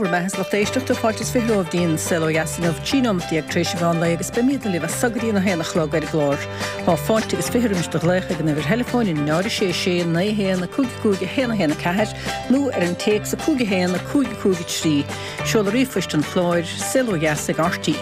behas lechtéisteach do fáiltis fihromhdín selo yasin of Chinom diag tréisián le agus bemíad le sagarí na héna chlog ar glór. Tá fáilti agus fihrimiste lécha gan bhir telefónin náir sé na héna cúgi héna ceir nó ar an téag sa cúgi héna cúgi trí. Seol a rifuist an chlóir selo yasig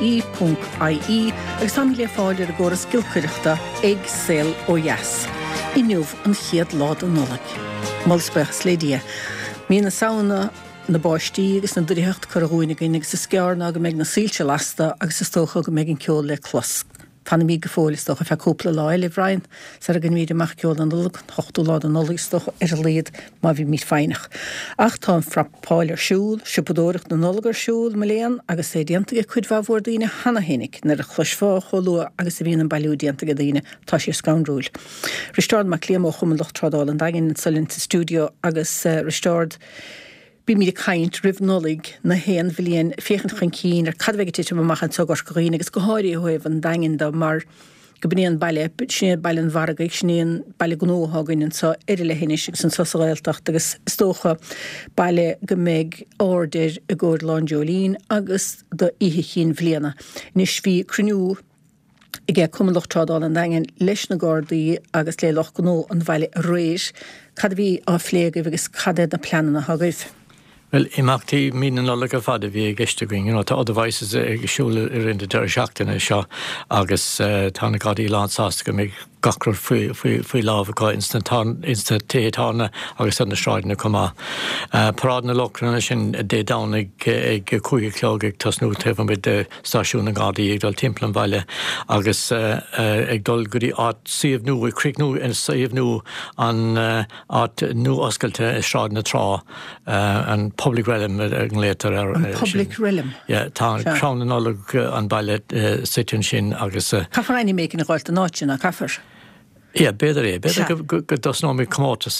rte.ie agus sam le fáilir a góras gilcuireachta ag sel ó yas. Inniuh an chiad lád an nolag. Molspech slédia. Mína sauna na báistí agus na dríocht caragúine agus sa scearna go méid na sílte lasta agus sa stócha go méid an ceol le closc. Fanna mí go fólistoch a fe cúpla láil le bhrain sa a gan míad amach ceol an nolag, hochtú lád an nolagistoch ar a léad má bhí míad feinach. Ach tá frappáil ar siúl, sipadóireach na nolagar siúl me léan agus é diantaige chuid bhór daoine hana hénig nar a chluisfá cholua agus a bhíon an bailú diantaige daoine tá sé scaunrúil. Ristard mac líam ó chum lochtrádáil an daginn salint stúdio agus Ristard bí mí caint ribhnolig na héan bhilíon féchan chun cín ar cadvegetíte amachchan tugar goíine agus go háirí thuibh an daginn da mar go bníon baile sné bailen varga snéon baile gnóthagainn sa le hénis san sosailteach agus stócha baile go méid ordir a ggóir Lánjolín agus do ihe chin bhliana. Nis bhí cruniú I gé cum lochtrádáil an daginn leis na Gardaí agus le loch gnó an bhaile réis cad bhí á phléagah agus cadad na pleanana thagaibh. Well, imachtaí mína nola go fada bhí geisteing, tá adhhaises ag siúla ar in de deir seachtainna seo agus tána gádaí lánsásta go méid gacrar faoi lábhaá instantétána agus an na sráidna comá. Parád na locranna sin dé dána ag chuige cleog ag tasnú taobh an de stáisiúna gádaí ag dul timpplain bhaile agus ag dul gurí áit siomhnú ag cricnú in siomhnú an áit nó oscailte sráidna trá an public realm an létar ar public realm. Ja, tá crán an olag an baile sitún sin agus Caafar aine mécin a gáilt an áitina caafar. Ja, beter go dosnómi comátas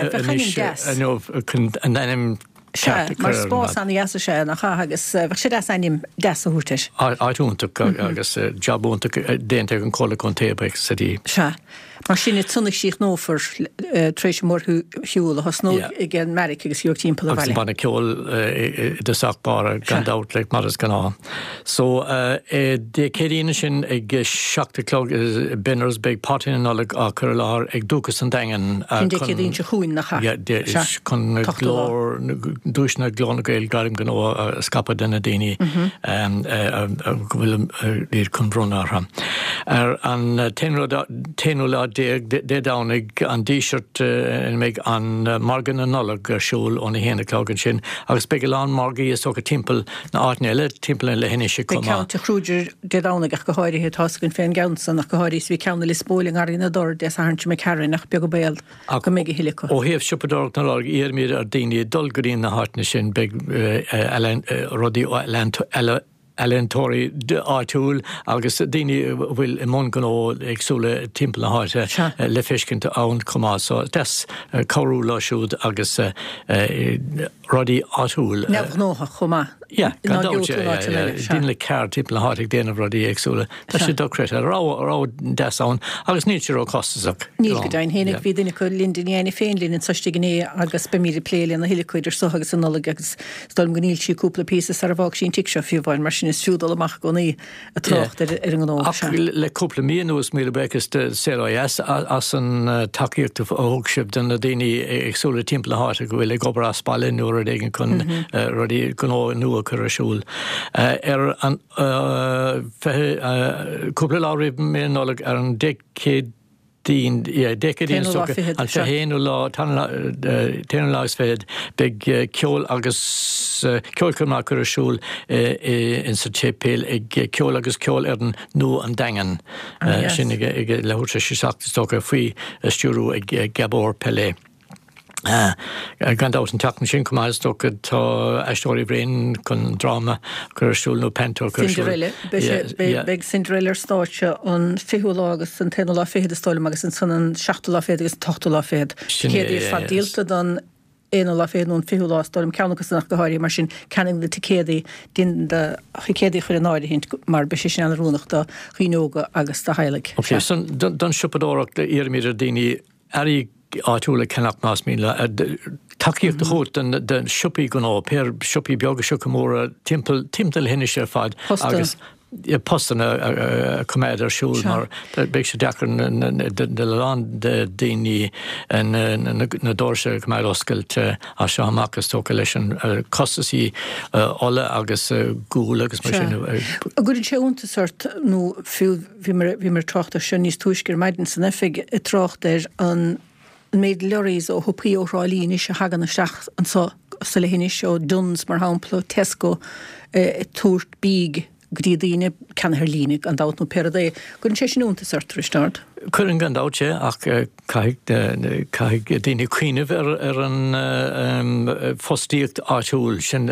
an enim mar spás an jaasa sé nach agus bheit sé anim deasa húrteis. Áitúnta agus jobúnta déanta an chola chun tébeich sa dí. Se. Mar sinna tunna síoch nófar tréis mór hiúla has nó I gin Merrick agus hiúr timppla bhaile. Agus banna ceol de sacbára gandát le maras gan á. So de céíine sin ag seachta clog binners big potin an nolag a chur láir ag dúchas an dagan. Cin de céíonn se chuin nach cha. Ja, chun glór dúisna glóna gail garim gan ó scapa denna daoine go bhfuil lír chun brúnartha. Ar an téanúla dé dánig an dísert méid an margan an nolag siúl ó na héna clágan sin agus begelán margaí is socha timppel na áitnéile timppla le héine se comá. Beáte chrúidir dé dánig ach go háirithe tásagann féin gansan nach go háirí bhí ceanna is spóling ar ina dor des ahanse me ceann nach beag go béal go méige hiilecha. Ó héamh sipadorach na lág íarmíad ar daoine dulgurín na háitne sin be rodí Elentóí áitiúil agus daoine bhfuil I món gan ó agsúla timppla háite le fiscinnta ann comá so des choú láisiúd agus rodí áitiúil. Neamhnócha chomá. Ja, dín le ceir timppla háigh déanamh rodí agsúla. Tá sé docréit rá deán agus níl sé ó costasach. Níl go dain hénig bhí duine chu lindaine féinlín in soiste gné agus be míad pléile na hiilecuidir so agus an nola agus stolm go níl sí cúpla písa ar bhág sin tic seo fiúbháin mar sin is siúdal amach go ní a trocht ar an gná. Le cúpla míús míle becas de CRS as an takeíocht ógsib den na daoine agsúla timppla háte go bhfuil gobar spáile nuair a dhégan chun rodí gó nu chur siúl. An cúpla láirib mé nóleg ar an decéad decadín an se héanú lá téanú lágus féad beag ceol agus ceolcumná chur siúl in sa tépéil ag ceol agus ceol ar an nó an dagan sin ag leúirte seachtastócha faoi stúrú ag Gabor Pelé. Gandát an teachn sin cumáis dogad tá eistóirí bhréin chun drama chuirsúil nó pentóir Cinderella. Beg Cinderella stáitse an fiú lágus an téanú lá féad a stáilm agus an san an 7 lá féad agus 8 lá féad. Céad fadíalta don éana lá féad nó fiú lá stáilm ceannagus nach go háirí mar sin ceanning de ticéadaí din de chicéadaí chuir an áirí hint mar be sin an rúnach do chuinóga agus tá heilig. Don sipadórach de iarmíidir daoine Ari áúla cenach más míle. Takeíocht de chót den siúpaí go ná, péir siúpaí beag siúcha móra timpeall hinne sé fad agus postan a coméid ar siúl mar beag sé dechar de land daoine na dóirse coméid oscailte a se amachchas tóca leis an costasí ola agus gúil agus mar sin. A gurinn sé únta sort nó fiú bhí mar trocht a sin níos túisgur maidin san effig i trocht an méid leirís ó thupaí óráilín is se hagan na seach an sa le hinine seo Duns mar hámpla Tesco túirt bíg grídaíine centhir línig an dát nó peradé. Gurinn sé sin únta sort start. Cuireann gan dáte ach caiig daoine cuiineh ar an fostíocht áitiúil sin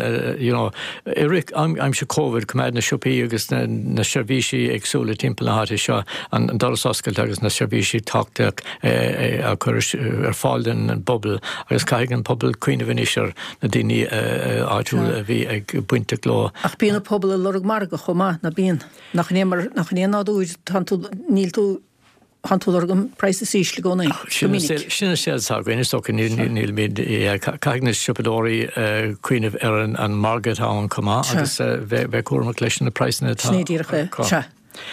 Eric am se COVID cuméid na siúpaí agus na seirbhísí agsúla timpeall háte seo an doras oscailt agus na seirbhísí táteach a chur ar fáil an bobbal agus caiig an poblbal cuiineh inisir na daoine áitiúil a bhí ag buinte gló. Ach bíanana poblbal a lorug marga chomá na bíon nach néon náúid níl tú Hantúlargam preis sísle gona. Sinna sé saghain is socha níl míid caiigna siúpadóirí cuiineh ar an Margarettown comá agus bheith cuairmach leis na preisna tá. Snéadírecha.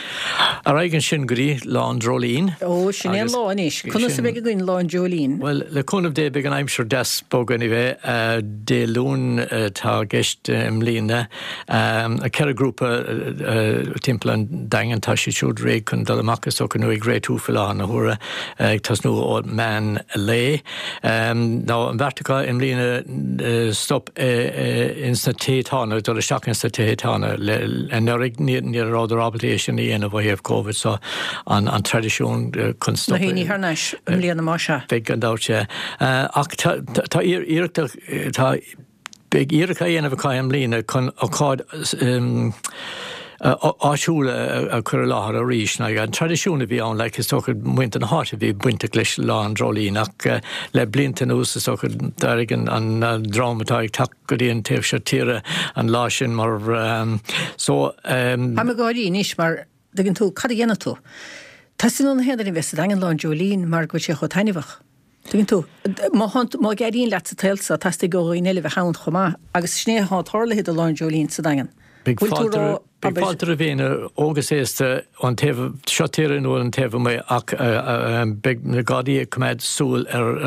A raigen sin gurí lán drolín. Ó, sin é láin is. Conna sa bheith goin lán drolín? Well, le conmh dé beag an aimsir des bógan I bheith dé lún tá gist mlína a ceir grúpa timpplain dagan tá si siúd réig chun dalamachchas ó gan nuig réitúfilá na húra ag tas nó ó man lé. Ná an bhartacha mlína stop insna tétána, dul seach insna tétána an nurig ní rád rabbaltéisian í ana bhhéamh COVID so an tradiisiún chun stop. Na híní harneis mlíana má se. Big an dáte. Ach tá big íracha dhéanamh caiim lína chun ácáid áisiúla a chur láthar a rís na an tradiisiúna bhí an le is tóchar muint an háte bhí buinte leis lán drolín ach le blinta ús is tóchar darigan an drámatáid tak go dtíon taobh se tíre an lá sin mar so Ha me gáí níos mar daginn tú cad dhéana tú. Tá sin an héidir in vesta dagan lán drolín mar go sé chu tainehach. Daginn tú má geíon le sa tilsa tasta go in eile bheith hán chomá agus sné há tharlahéad a lán drolín sa dagan. Big falter a bhéine ógus éiste an taobh seotíire nó an taobh mé ach big na gadaí cuméid súil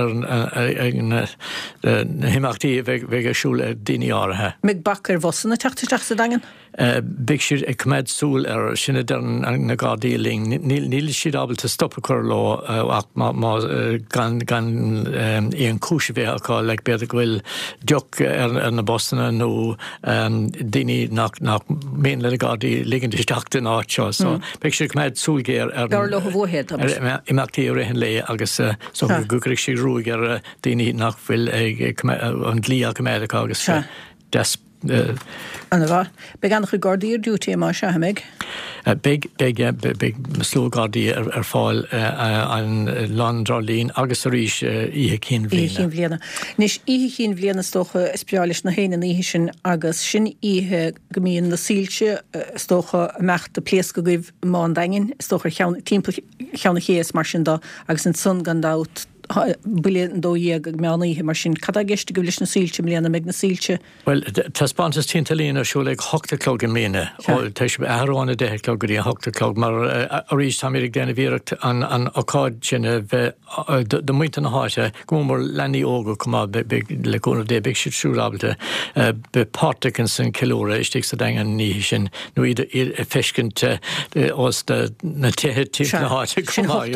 ar na himachtaí bheith siúil ar daoine áirithe. Mig bacar bhosanna teachtasteach sa dagan? Big siad ag cuméid súil ar sinna na gadaí ling. Níl siad ábalta stoppa chur lá ach má gan íon cúise bheith aá le bead gohfuil deoch ar na bostanna nó daoine nach méon le gadaí liggandi isteachta áit seo so big siad cuméid súilgéir ar Gar le bhhéad imachtaí rihan le agus so gugrigh sí rúig ar daoine nach bhfuil an dlí a cuméid agus des Anna bhá. Be annach chu Gardaí ar dúté má se haimig? Big sló Gardaí ar fáil an lán drolín agus a rís ihe cín bhliana. Nis ihe cín bhliana stocha espiális na héine ihe sin agus sin ihe gomíon na sílte stocha mecht a plés go goibh má dagin stocha timp cheanna chéas mar sin dá agus an sun gandát bulian dó dhéag meannaíthe mar sin cad a gceiste go leis na sílte mlíana meg na sílte. Well, tá spáintas tintalíon ar siúla ag 8 an mléine tá sé aráinna 10 goí 8 mar a rís tá mé déanana bhíireacht an ácáid sinna bheith do muinte na háite go mór lenaí óga cumá leúna dé beag siad siúrábalta be páirtachan san kilóra istí sa dagan ní sin nó iad feiscint os na tethe tí na háite cumá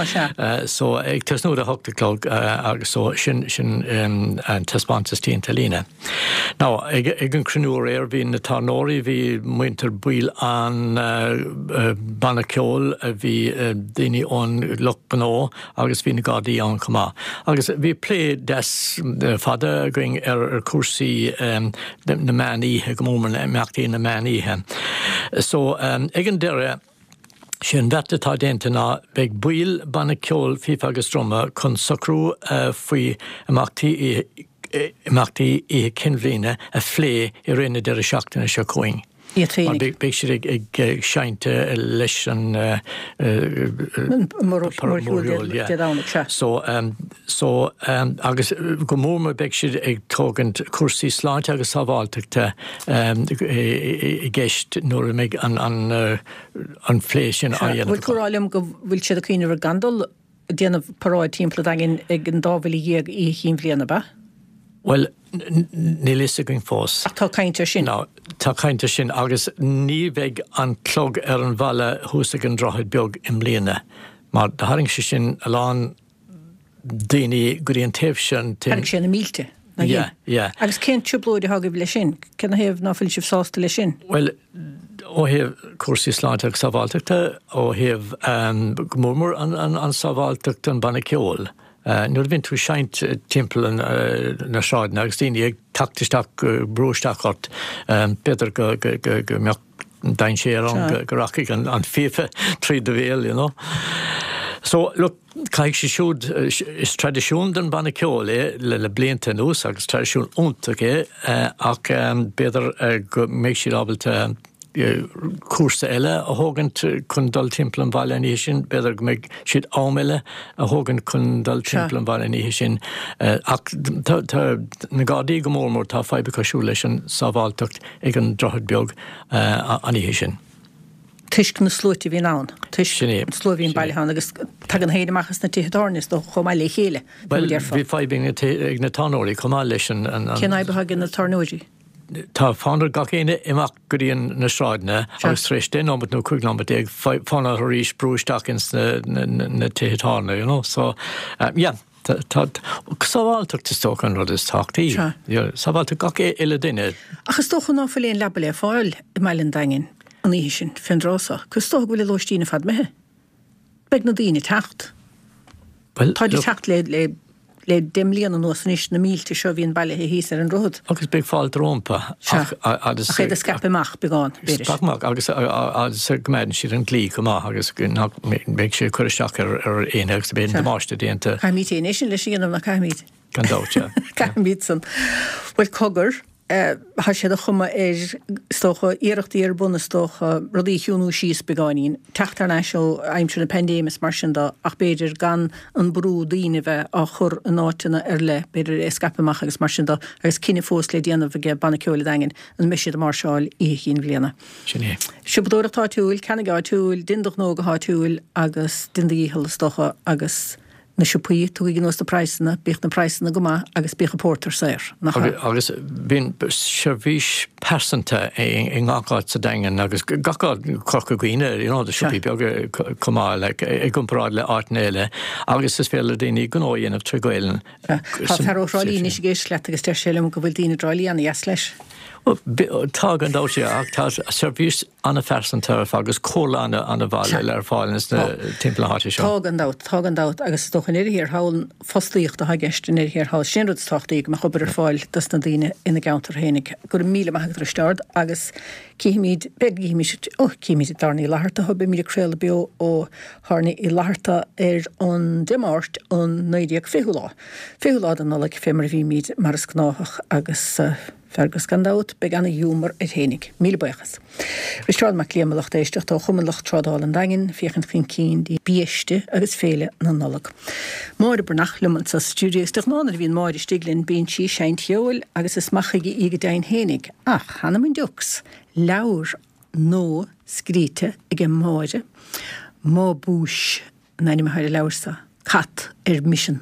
so ag tas nóda clog agus so sin an taspántas tintalína. Now, ag an crinúir bhí na tarnóí bhí muinter buil an bannaceol a bhí daoine ón Lochbanó agus bhí na Gardaí an cumá. Agus bhí plé des fada going ar cuasaí na meaníthe go mór na meachtaí na meaníthe. So ag an deire sin vette tá déntana beg buil bannaceol fifa agus droma chun socrú faoi imachtaí I cinmhlíne a phlé I rinne de seachtainna seo coing. Big sé ag seinte leis an So agus go mór beic siad ag tógant cuasaí sláinte agus sábháilteachta I gceist nuair méid an phléis sin a dhéanamh. Bhfuil churálim go bhfuil siad a cíineh gandal déanamh paráid timppla agin ag an dábhfuil dhéag I chin bhliana ba? Well, ní lisa going fós. Tá cainte sin? No, tá cainte sin agus ní bheith an clog an bhela thusa an drochaid beag im mbliana. Mar de haring sé sin a lán daoine go dtíon taobh sin. Haring sin na mílte? Yeah. Agus cén tiúblóide hagah le sin? Cén héamh náfuil sibh sásta le sin? Well, ó héamh cuasaí sláinte agus sábháilteachta, ó héamh go mór an sábháilteachta an banna ceol. Nuair bhíonn tú seint timppla na sráidna agus daoine ag tactisteach brúisteach ort beidir go meach dain sé an go rachaigh an FIFA trí do bhéal, you know. So, look, caig sé siúd is tradiisiún den banna ceol le blianta nús agus tradiisiún úntaach ach beidir go méid siad ábailte cuasa eile a thugant chun dul timppla an bhaile ní sin, beidir go méid siad ámile a thugant chun dul timppla an bhaile ní sin. Ach na gádaí go mór tá faibe cosisiú leis an sábháilteacht ag an drochaid beag an ní sin. Tuisc na slóiti bhí nán. Tuisc slóhín bailán agus tag an héad amachchas na títhdarnis do chomáile chéile. Well, bhí fáibing ag na tanóirí chomá leis an... Cén aibethe na tarnóirí? Tá fáidir gach éine imach go dtíon na sráidne agus tréis den ábhad nó chuiglambat ag fána thuéis brúisteach ins na títhdarna, you know. So, yeah. Sábháilteach tóch an rud is táchtaí. Sábháilteach gach eile duine. Agus tócha ná fáilíon leaba le fáil I mailen daingin. An í sin fin rása. Cos tóch bhfuil lóistína fad methe? Beg na daoine techt. Tá dí techt le dimlíon an nóis na mílte seo bhíon bailile híos an rud. Agus big fáil trómpa. A chéad a scapaach begáin. Scapamach agus goméidan siad an glí gomá agus beag sé chuiristeach ar éanagus ben demáiste déanta. Caimíd éine sin le síanam na caimíd. Gandáte. Caimíd san. Bhfuil cogur ha sé a chuma stocha iirechttaí ar buna stocha rodí hiúnú síos begáinín. Teachtar na seo aimimse na pandémas mar sin ach beidir gan an brú daoine bheith a chur an áitina ar le beidir escapamach agus mar sin agus cinenne fós le déanamh bheith banna ceola daingin an misisiad a marsáil I chin bbliana. Sinné. Sibadóireachtá túúil, cenaá túúil, dindach nógaá túúil agus dindaíhall stocha agus na siúpaí tú gin os na praisna, bích na praisna goma agus bích a pórtar séir. Agus bhín servís persanta I ngááid sa daingen agus gaád corca gwine, you know, the siúpaí beag comá le ag gomráid le áitnéile agus is féile daoine gnóíanamh trigóilen. Tá tarráilí ní sé géis le agus teir séile go bhfuil daoine ráilí anna yes leis. Tá an dá sé ach tá servís anna fersanta agus cólána anna bhaile le ar fáilnas na timppla háte seo. Tá an dát agus stochan hir háil fostíocht a hageistin hir há sinrúd táchtaí me chobar ar fáil das na daine ina gaantar hénig gur míle maithagtar start agus cíimiid cíimiid darnaí leharta ho be míle créile bio ó hána I leharta ar an demárt an 9 fiúlá. Fiúlá an nola fémar bhí míid mar is gnáthach agus fergus gandát be ganna humor ar hénig, míle buchas. Ristrád mac léamalacht éisteach tá chumanlacht trádáil an daingin, fiochan fin cín dí bíiste agus féle na nolag. Máir bernach luman sa studios doch nánar bhíon máir stiglinn bíon sí seint heol agus is machaigi ige dain hénig. Ach, hanna min dux, laur nó scríte ige máire, má búis, naini me haire laursa, cat mission.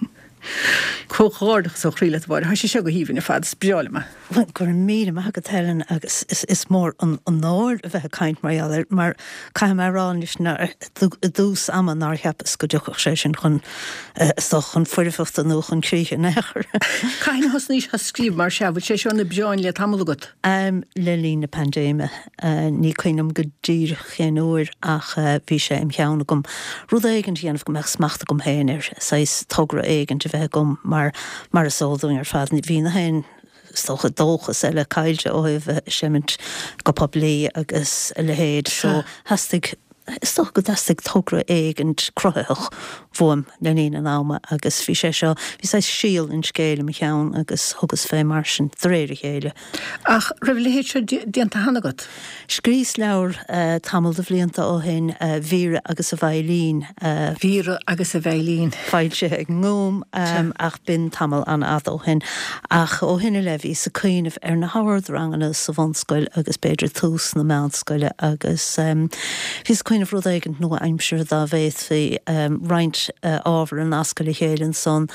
Cóchádach so chríle bhar, ha sé go híhann fad spiála me. Gur míle me go teilen agus is mór an náir a bheith caiint mar mar caiim rán is dús am an nar hepas go deoch sé sin chun chun fuirifachta nó chun críe nechar. Cain has níos has scríb mar se, sé seo na beáin le tamlagat? Le lí na pandéime ní chuinm go dír chéanúir ach bhí sé im cheanna gom rud éigen dhéanamh go meach smachta gom héanair, sais togra éigen de bheith gom mar a sóldún ar fad ní bhí na hain stocha dóchas eile caiilte óibh semint go poblí agus le héad so hastig is toch go dastig tugra éigent crothach bhuam lenína náma agus bhí sé seo bhí sé síl in scéile me cheann agus thugus fé mar sin dréir chéile. Ach raibh sé déanta hanagat. Scrís leabhar tamil de bhblianta ó hin víre agus a bhailín. Víre agus a bhailín. Fáil sé ag ngóm ach bin tamil an ad ó hin. Ach ó hinna le bhí sa cuiineh ar na Howard rangana sa bhanscoil agus beidir tús na meánscoile agus hís cuiineh rud éigent nua aimsir dá bhéith hí roint ábhar an ascail chéileann son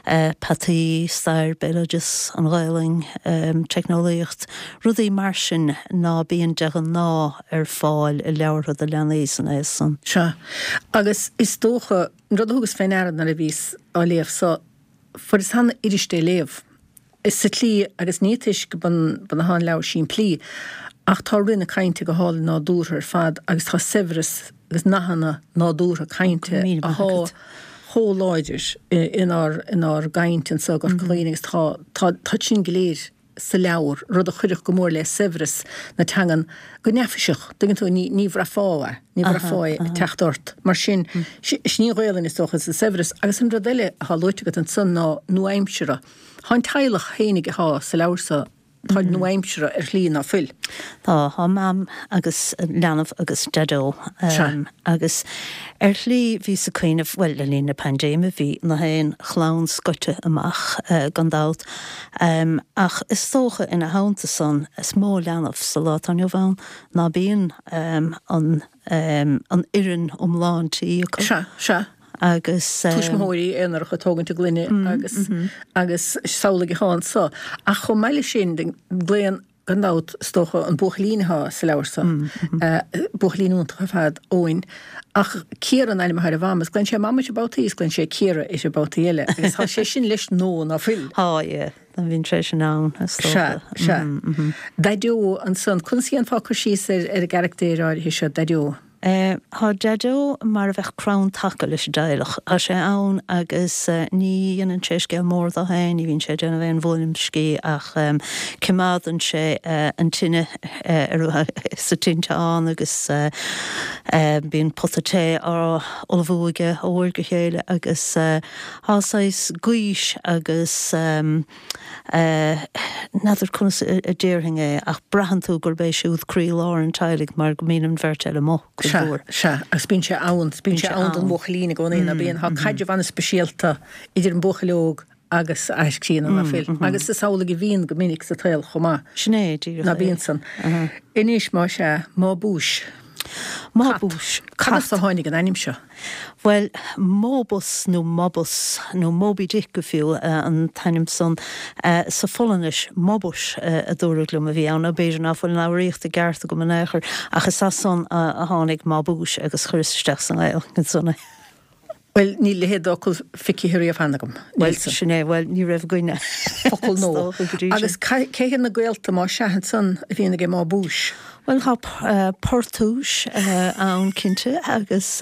patí, stair, beilagus an ghailing technolíocht rudaí mar sin ná bíon degan ná ar fáil I leabhar a leanaí san éis son. Se. Agus is dócha rud thugus féin airad na a bhís á léamh so for is hanna iristé léamh. Is sa tlí agus nítis go ban na hán leabhar sin plí ach tá rinne cainte go hála ná dúr ar fad agus tá severas agus nachhanna ná dúr a cainte a há láidir in our gaintin so gur chlínigus tá sin gléir sa leabhar rud a chuireach go mór le severas na tangan go nefiiseach dugin tú ní bhra fáha ní bhra fáid techtort mar sin sní réalann is sochas sa severas agus an rud eile há loitegat an son ná nuaimsere háin teilech hénig há sa leabhar Táid nuaimsere líon á fuil. Tá há mam agus leanamh agus dedó agus lí hí sa cuiineh well le lína pandéime bhí na haon chlán scoite amach gandát ach is tócha ina hánta san is mó leanamh sa lá an bhán ná bíon an irin láintí Se. agus Tuismóirí éonar chu tógann glunne agus saola go háin so. A chu meile sin blian gandát stocha an buchlínha sa leabharsa. Buchlínúnta fad óin. Ach céan eile mar a bhamas, glenn sé mamma bátaí, glenn sé céra is bátaí eile. Agus tá sé sin leis nó á fuil. Há, an bhín sé sin ná. Se. Daidú an son, chun sí an fácar síos ar a garachtéir hí se daidú. Tá dedó mar bheith crán taca leis déilech a sé ann agus ní dhéanaan sé cé mór a hain, ní bhín sé déanana bhéon bhlim cí ach cimádan sé an tinine sa tinte an agus bíon potaté á olbhúige óir go chéile agus hásáis guis agus nadidir chun a ddéirhinge ach brahan tú gur bééis siúd crí lá an teilig mar go mín verteile mo. Se, agus bín sé ann an buchalína gcónaí a bíon há caiidir bhana speisialta idir an buchalóg agus eiscían na fil. Agus is saola go bhíon go minic sa tail chomá. Sné na bíon san. Inis má sé má búis. Má búis. Cas a tháinig an aimim seo. Well, móbus nó mobus nó Moby Dick go fiúil an tainim son sa folanis móbus a dúraglum a bhí anna beidir ná fáil ná riocht a gcearta go manéair achas sa son a tháinig má búis agus chuiristeach san éil sonna. Well, ní le héad ocul ficiúí a fannagam. Well, sinné, well, ní raibh goine. Focail nó. Agus céan na gailta má seahan san a bhíonna go má búis. Well, há portúis an cinnte agus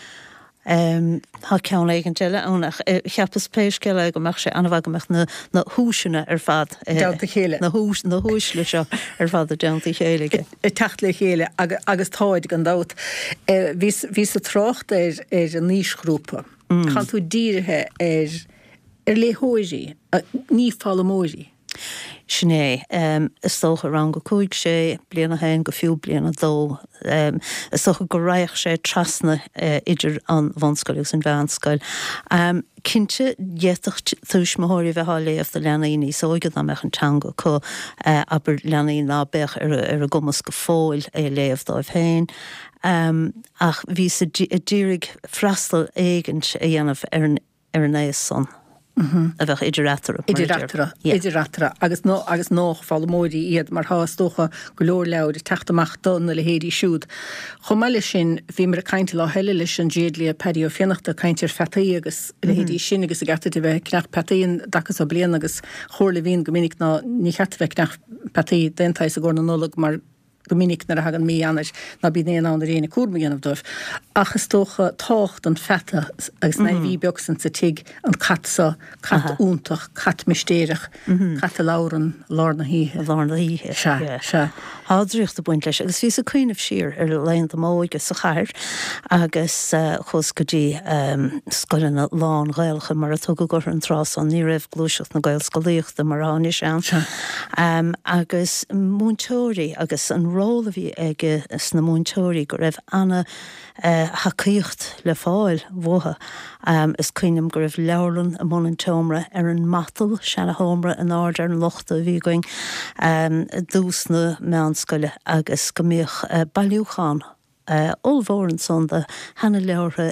há ceann éigen teile annach cheappas péis ceile go meach sé anbhagamach na húisina ar fad. Deanta chéile. Na húis le seo ar fad a deanta chéige. Techt le chéile agus táid gan dát. Bhí sa trocht ar an níosgrúpa. Chan tú díirithe ar léthóirí, ní fálamóirí. Sinné, is tócha ran go cúig sé bliana hain go fiú bliana dó. Is tócha go raich sé trasna idir an bhanscoil an bheanscoil. Cinnte dhéach túis mothirí bheith léamh de leanaí ní sóigad am meach an teanga có aber leanaí ná bech ar a gomas go fóil léamh dóibh féin. Ach bhí sa ddírig freastal éigent a dhéanamh ar an éas son. A bheith idirreatara. Idirreatara. Agus nach fálamóirí iad mar hástócha go leor leabhar teachtamach donna le héirí siúd. Chomh meile sin bhí mar a cainte lá heile leis an déadlí a peí ó fiannachta caintear fetaí agus le héirí sin agus a gata bheith cneach petaíon dachas ó blian agus chóir le bhíon go minic ná ní cheata bheith cneach petaí dentáis a gcóna nólag mar gomininic na a hagan mí anir na bí éana an réna cuarma ganmh dóibh. Achas tócha tácht an feta agus na bhí beagsan sa tiig an catsa, cat úntach, cat mistéireach, cat a láran lárna híthe. Lárna híthe. Se. Hádríocht a buint leis, agus vís a cuioineh sir leon do móige sa chair, agus chus go dtí scoilena lán gailcha mar a tugad gur an trás an ní raibh glúiseach na gail scoilíochta mar ánis an. Agus múntóirí agus an róla bhí ige na múntóirí go raibh anna hacaíocht le fáil bmhotha is cuiinem go raibh leabharlann a món an teomra ar an matal sena hómra an áidir an lochta bhí going dúsna me an scoile agus go mbeadh bailiúcháin Olhóran son de hanna leabhartha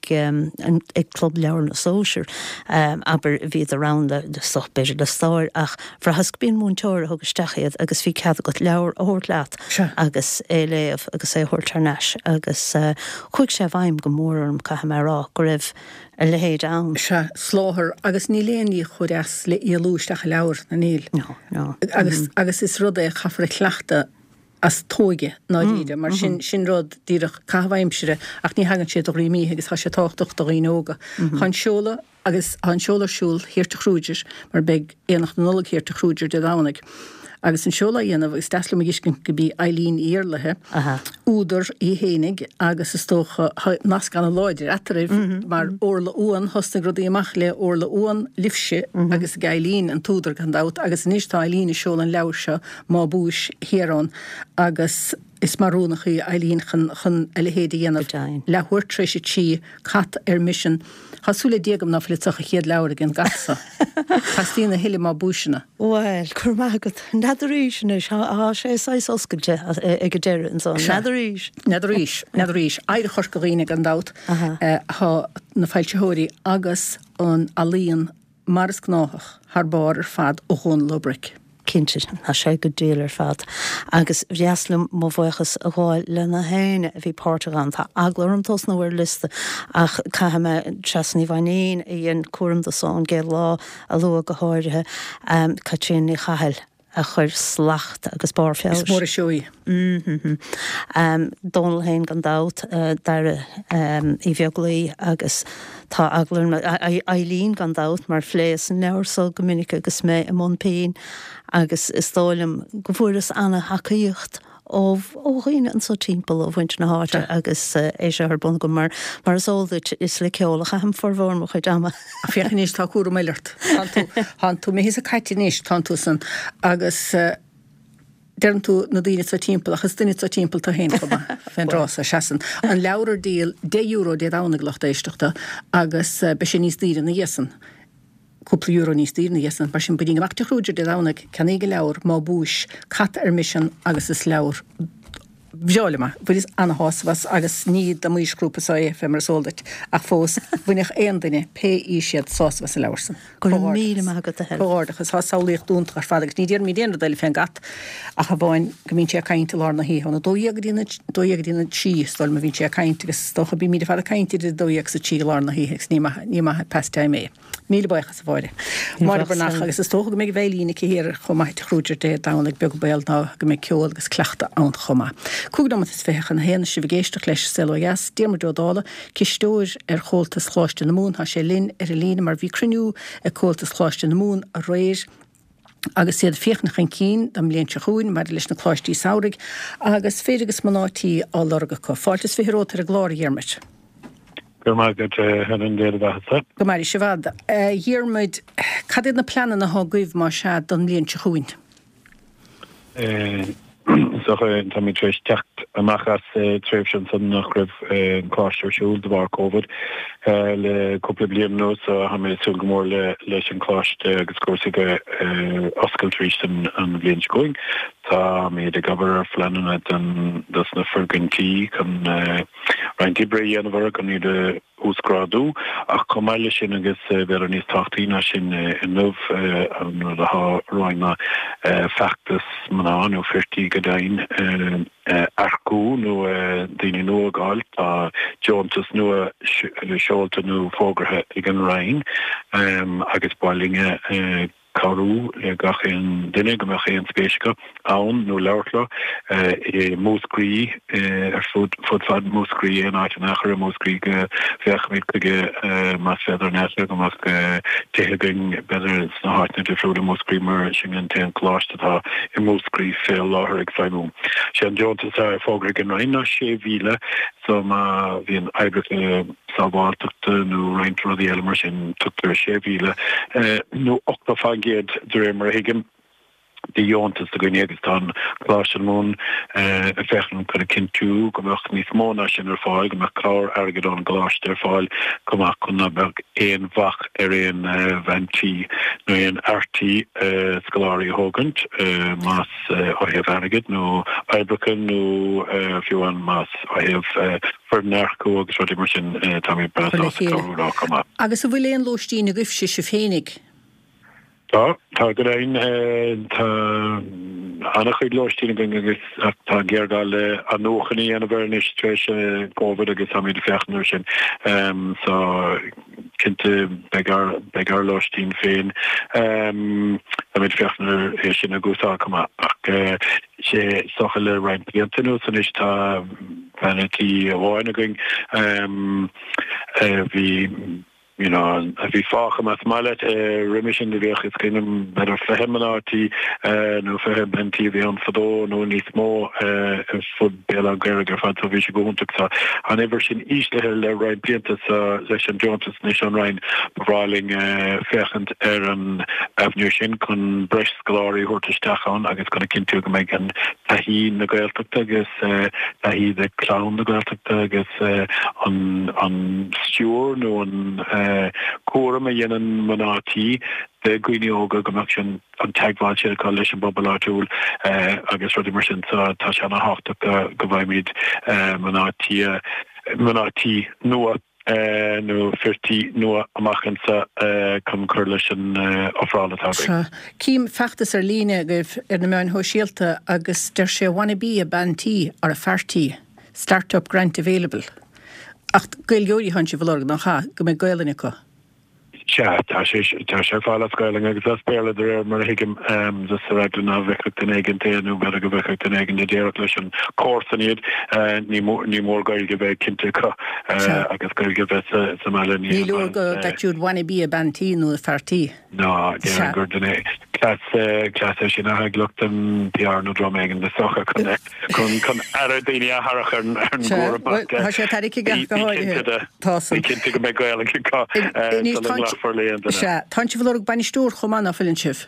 ag club leabhar na sóisiir aber bhí around de stoch beidir le stáir ach fra has bíon múnteir thugus stechiad agus bhí cead go leabhar óir leat agus léamh agus thuirtarneis agus chuig sé bhaim go mórarm caitheam rá go raibh le héad an. Se sláthir agus ní léoní chuireas le íolúisteach leabhar na níl. No. Agus is rud é chafra chleachta as tóige náide, mar sin rud díreach cahaimsire ach ní hagan sé do rí agus tá sé táchtach do íóga. Chan seola agus an seolarsúl hirte chrúidir mar beg éach na nullig hirte chrúidir de dánig. Agus an seola dhéanamh is tasla giscin go bí Eileen Íarlathe údar í hénig agus is tócha nas gan láidir ataribh mar orla uan hosna grodí amach le orla uan lifse agus Eileen an túdar gan dát agus níos tá Eileen is seola an leabhar má búis hérán agus is marúnach í Eileen chun eile dhéanamh lehuiir tréise tí cat mission. Hasúla diagam na flitach a chéad leabhar gan gasa. Hastína hiile má búisina. Well, chur mágad nadaríis is há sé sais oscailte ag go deire an son. Nadaríis. Aire chur go riine gan dát há na fáilteóirí agus an alíon maras gnáthach thar fad ó chun Lubric. Cinnte na sé go déalar fad. Agus bheaslam má bhchas a gháil le na héine a bhí Portugal tá aglarum tos na bhfuir liste ach caiime tresní bhaíon i dhéon cuaram do son gé lá a lu go háirithe caitsin í chaheil a chuir slacht agus bar féil. Is mór a seoí. Donal hain gan dát dar i bheaglaí agus tá aglarum Eileen gan dát mar phléas an leabhar so go minic agus mé a món pein agus is stáilm go bhfuras anna hacaíocht óghine an so timppel ó bhaint na háte agus é sé ar bon go mar sóldait is le ceolala chaim forhór mo chu dama. A fiochan níos tá cuara méileart. Han tú mé hís a caiite níos tanú san agus dean tú na dtíine sa timppel achas duine sa timppel tá héin go féin rás a seaan. An leabhar díal €10 dé dánaglacht éisteachta agus be sé níos díire na dhéasan. Cúpla euro níos dína dhéasan, mar sin budín amachta chrúidir de dánag caníige leabhar má búis cat mission agus is leabhar bheolama, bud is anhásvas agus níd a muisgrúpa sa mar sóldait ach fós bhuineach éon duine P.I. siad sásvas a leabharsan. Gur míle mágad a heil. Bhádachas há saolaíocht dúnta ar fadagus ní déar mí déanana deile féin gat ach a bháin go mín sé a cainte lár na híhanna dóíag dína tí stáil ma vín sé a cainte agus tócha bí míle fada cainte de dóíag sa tí lár na híhex ní maithe pestá mé. Míle baichas a bháide. Mar bernach agus is tócha go méid bhéilína chéir chomáid chrúidir de dánig beag beil ná go méid ceol agus cleachta an chomá. Cúgdamat is féchan héana si bhgéisteach leis seloias, démar dódála, cistóir chóltas chláiste na mún, há sé linn a lína mar bhí cruniú chóltas chláiste na mún a réir, agus séad féchnach an cín, dam léon se chuin, mar leis na chláistí saorig, agus féidirgus manátí á lorga có. Fáiltas férótar a glóri dhearmid. Gomagad henan déad bhasa. Gomari se bhada. Dhearmid, cad na planan na há guibh má se don léon se chuin? Socha tá mí trééis techt amachchas tréfsin san nach raibh an chláistearsúil de bhar COVID le cúpla bliain nó so ha mé súil go mór leis an chláiste agus cuasaige oscailtríos an bliain going. Tá mé de gabar fleanna das na fergantí chun reinti bre dhéanamhar gan ní de úsgradú ach comáile sin agus ver an níos táchtína sin in nuh an há roiinna feachtas maná nó firtí godain arcú nó daoine nua gáil tá Johntas nua seolta nó fógrathe ag an rain agus bálinge carú le gachin dinne go chéan spéisica ann nó leirla múscrí fud múscrí an áit nachar a múscrí fechmid go mas feidir netla go tehegin beidir na háitna defrúda múscrí mar sin an te chláistetá I múscrí fé láthir ag feimú. sé an Johnta sa fógra gin rainna sé bhíle so ma hí an ebre sábháilteachta nó reintar the Elmer sin tutar sé bhíle nó 8 géad de ré mar hiigim de Joontas de goine agus tan gláisian mún fechan go cinú go bheach níos móna sin ar fáil go chlár agad an gláiste ar fáil gomach chuna beh éon bhach ar éon bhaintí nó éon artí scoláirí thugant más áhéamh agad nó ebrachan nó fiúan más áhéamh fernarcó agus ruí mar sin tamí brasá chlárá chuma. Agus a bhfuil éon lóistíí na gcuimhse se fénig. Tá go rain annach chuid lóistíine agus tá ggéirgáil an nóchaní an bhharnis tréis COVID agus ha míad fechnú sin cinnte begar lóistín féin ha míad fechnú é sin a gúsá cumach sé socha le rein bliantanú san is tá penalty bháin going bhí a bhí fácha mas mallet remission de bhíoch is cinnam beidir fehemanátí nó fehebentí bhí an fadó nó níos mó fud béla gairegar fad so bhí sé gohúntaach an iver sin íslethe le rain blianta leis an Johntas níos an rain bhráling fechant ar an avenue sin chun breis scoláirí thuirtaisteachán agus gona cinntiú go méid an tahí na gailteachta agus tahí de clown na gailteachta agus an steward nó an cuaram a dhéanaan manátí de gwine óga gomach sin an teagháil sé cá leis an bobbal agus rudí mar sin tá se anna háach go bhhaimid manátí nua nó firtí nua amachchansa chum chur leis an ofrálatá. Cím feachtas ar líne goibh ar na meán hóisialta agus der sé wannabe a bantí ar a fertí startup grant available. Ach gailgeorí han sé bhlorg nach cha go mé gailanna có. Tá sé fála scoiling agus as béla de mar hiigim sa regna bheicach den éigen téanú be go bheicach den éigen de déach leis an cósanníad ní mór gailge bheith cinnte có agus gailge bheith sa meile ní. Ní luair go datúd wannabe a bantí nó a fertí. No, déan gur den Clas sin a glucht an PR nó drom éigen de socha chun ar daine a harachar an gcóra. Tá sé taríci gach go háide. Tásan. Cinnte go mé gailing có. Tá si bhlór banistúr chomán a fillin sibh.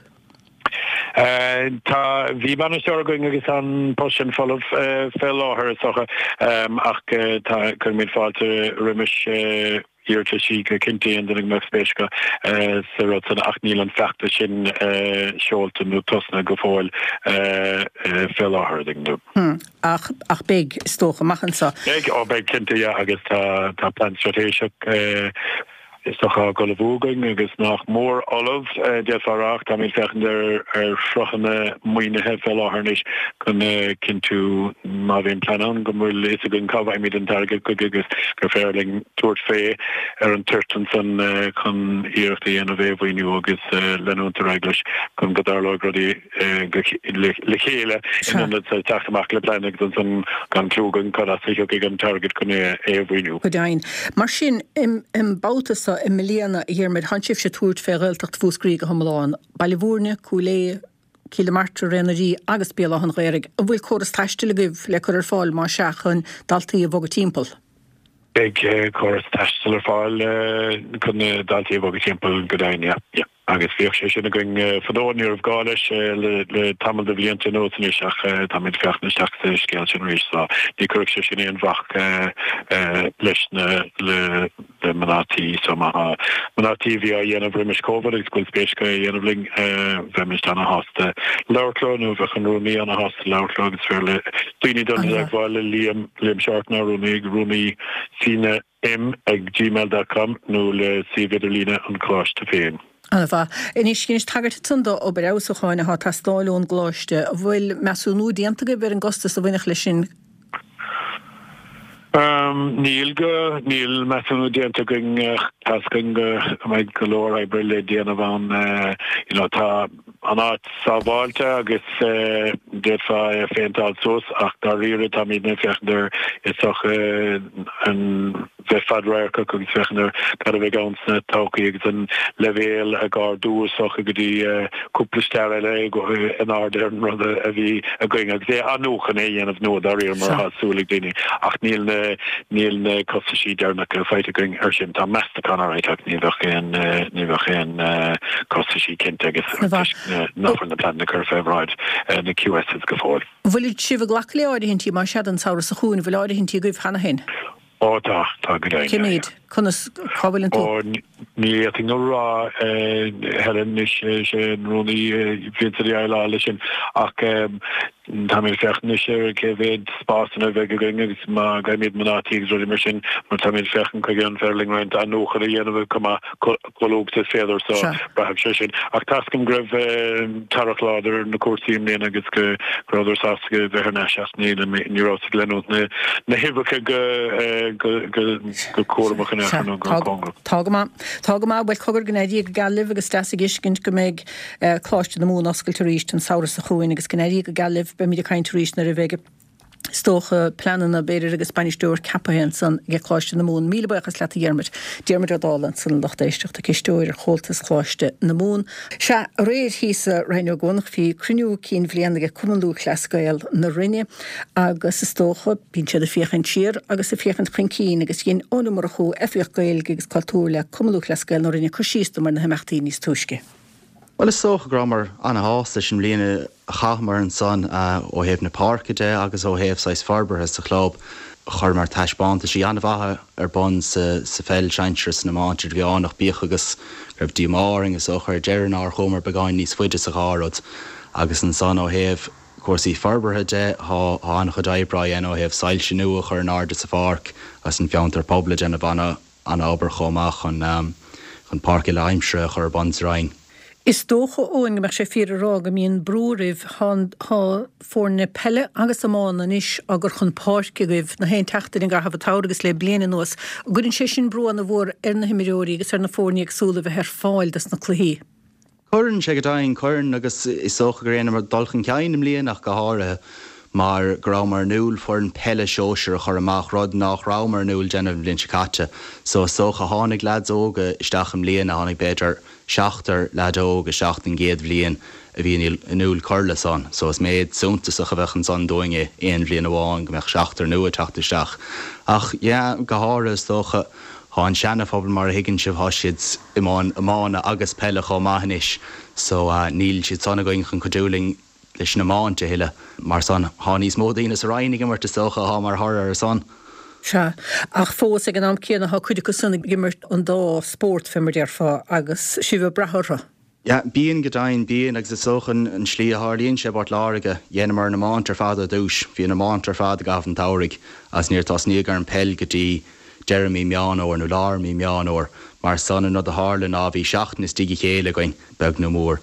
Tá bhí banistúr going agus an posin fallh fé láthir socha ach tá chun míid fáilte rimis Iirte sí go cinnte an den me spéisca sa rud san 8 níl an feachta sin seolta nó tosna go fáil fé láthir nú. Ach big stócha machansa. Big ó big cinnte agus tá plan stratéiseach is toch go bhógaing agus nach mór olaf defarach tá mé fechen ar frochanna muoinethe fel láharnis chun cinú má bhíon plan an go mór lé a gon cabhaid míid an target go agus go féirling tuairt fé ar an turtan san chun íochttaí ana bhéhhaoinú agus leúnta reglas chun godarlá gradí le chéile in teachtamach le plein agus san gan clúgan chu ag an target chun éhhaoinú. Go dain. Mar sin im bátas i milliana hier met handsif se toert vergeltacht fúskrige homláin, Balivúrne, Coolé, kilometer energie agus bela han rérig. A bhfuil choras taistile gibh le chur fáil má seachan daltaí a bhog timppel. Big choras taistile fáil chun daltaí a bhog timppel godain, ja. Agus bhíoh sé sinna going fadóníir of gáis le tamil de bblianta nótaníiseach tamid fechna seachta scéil sin rís ní chuh sé sin éon bhach leis le manátí so manátí bhí a dhéanamh rimis COVID agus gúil spéisca dhéanamhling bheimiis anna hásta leirló nó bheith an rúnaí anna hásta leirló agus fear le daoine don ag bháil Liam Seartna rúnaí sína ag@gmail.com nó le sividirlína an chláiste féin. Alfa, inis cinn tagart tunda ó ber ásaáin a tá stáilún gláiste, bhfuil meúnú dianta go ber an gostas a bhainech lei sin. Níl meú déanta going meid golóir ebrele déanamh tá an áit sábáilte agus défa féintáil sos ach dar riire tá míad fechner isach an bheitfad réircha agus fechner cad a bheith gansna tácaí agus an levéal a gár dúsach a gotí cúplasteir le an áidir an rud a bhí a going agus é anúchan é dhéanamh nó dar riir mar hasúlaigh daoine ach níl na costa sí dearna go feite going sin tá measta can áráiteach níbhach chéan costa sí cinnte agus nachar na plan na cur féhráid na QS go fáil. Bhfuil sibh ghlach le áirithintí mar sead an saoras a chuún bhfuil áirithintí goibh chana hin? Tá go dé. Cimid chunas cábhailn tú? Ní nó rá Helen is sé rónaí vintaí eile lei sin ach tá mé fechan sé cé bhéad spásanna bheith going agus má gaiimiid manátí ruí mar sin mar tá mé fechan chu an ferling roiint an nóchar a dhéanamh choógta féidir so brahab sé sin ach tascam greibh tarachláidir na cuasaím léana agus goráidir sáca bheith neisiach níl nírá lenút na hibacha go cuamach an Congo. Tágamá bhfuil cogur gnéidí go galibh agus stas giscinint go méid chláiste na mún oscailtar ríist an saoras a chuin agus gnéidí go galibh be míidir caiint ríist na a bheith stócha planana beidir agus Spanisteúir cappahéan san ge chláiste na mún míle buchas le a dhearmid Diarmaid Adálan san lochtéisteach a cisteúir chóltas chláiste na mún. Se réir hísa reinú gonach hí cruniú cín bhlianaige cumanlú chlascail na rinne agus is tócha bín siad a fiochan tír agus a fiochan chincín agus cín ónumar a chu efioch gail agus cultúr le cumanlú chlascail na rinne chusísta mar na heachtaí níos túisce. Well is socha gramar anna hásta sin líana chamar an son ó héobh na parkide agus ó héobh sais farbarthe sa chlób chur mar taisbánta sí anna bhathe ar bon sa fel seintres na máintir bhí annach bíoch agus raibh dímáring is ó chuir dearnar chomar begáin níos fuide sa gárod agus an son ó héobh cuasaí farbarthe de há anna chud ébraí ó héobh sail sin nua chur an arda sa farc as an fiantar pobla déanamh anna obair chomach chun parc le aimsre chur bonsrain. Is dócha óin go mar sé fíorrá go míon brúribh há fórna pelle agus amána níos agur chun páirce goibh na haon teachtain in gartha táragus le bliana nuas gurinn sé sin brúan a bhór ar na himimeóí agus ar na fórní agsúla bheith ar fáil das na cluhí. Curann sé go dain churann agus is socha gur réanam mar dulchan ceannim líonach go háirithe mar grámar núil for an pelle seoir a chur amach rud nach rámar núil déanamh blin se caite so socha tháinig leads óga isteacham líana tháinig beidir seachtar ledóg a seachtain géad bblion a bhí núil curla son, so is méid súntas a bheith an son dóinge éon bblion amháin go meach seachtar nua teachtarteach. Ach, go hára is tócha há an seanna phobal mar a higann sibh thoisiid amána agus pelle chomh maithnis, so níl siad sonna going chun codúling leis na máinte hiile, mar son há níos módaína sa rainig mar is tócha há mar thar ar son. Se ach fós ag an am céanna há chuide go sanna gimmert an dá sport fimar dear fá agus sibh brethra. Ja, bíon go dain bíon agus is sochan an slí a hálíonn sé bart láige dhéanamar na máintar fada dúis, bhí na máintar fada gaf an táraigh as níor tá sníogar an pell gotí Jeremy meánóir nó lármí meánóir mar son nó a hálan á bhí seachnas digí chéile goin beg nó mór.